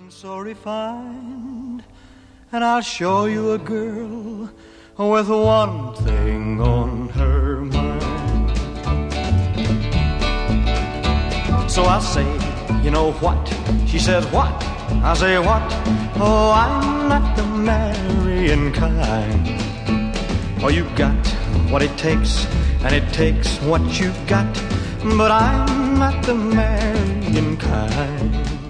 So refined, and I'll show you a girl with one thing on her mind. So I say, you know what? She said, what? I say, what? Oh, I'm not the marrying kind. Oh, you got what it takes, and it takes what you got, but I'm not the marrying kind.